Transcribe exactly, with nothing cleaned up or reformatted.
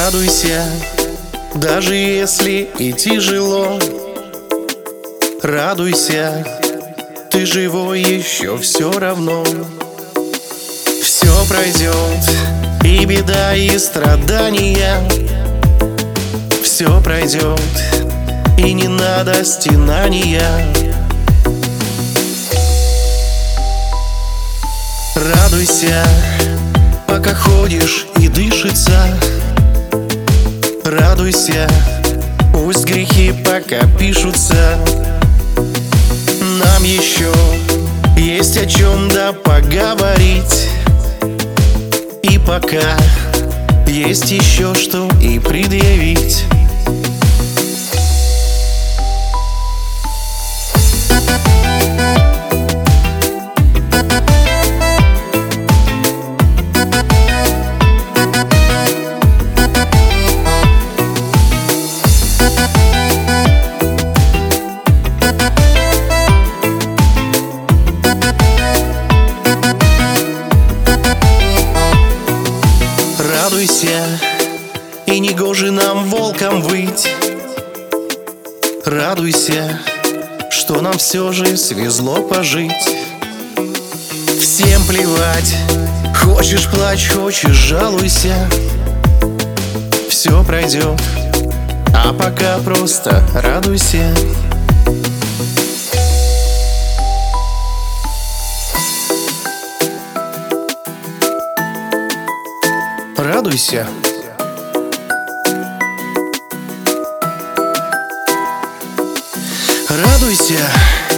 Радуйся, даже если и тяжело. Радуйся, ты живой еще все равно. Все пройдет, и беда, и страдания. Все пройдет, и не надо стенания. Радуйся, пока ходишь и дышится. Радуйся, пусть грехи пока пишутся. Нам еще есть о чем да поговорить. И пока есть еще что и предъявить. Радуйся, и не гоже нам волком выть. Радуйся, что нам все же свезло пожить. Всем плевать, хочешь плачь, хочешь жалуйся. Все пройдет, а пока просто радуйся. Радуйся. Радуйся.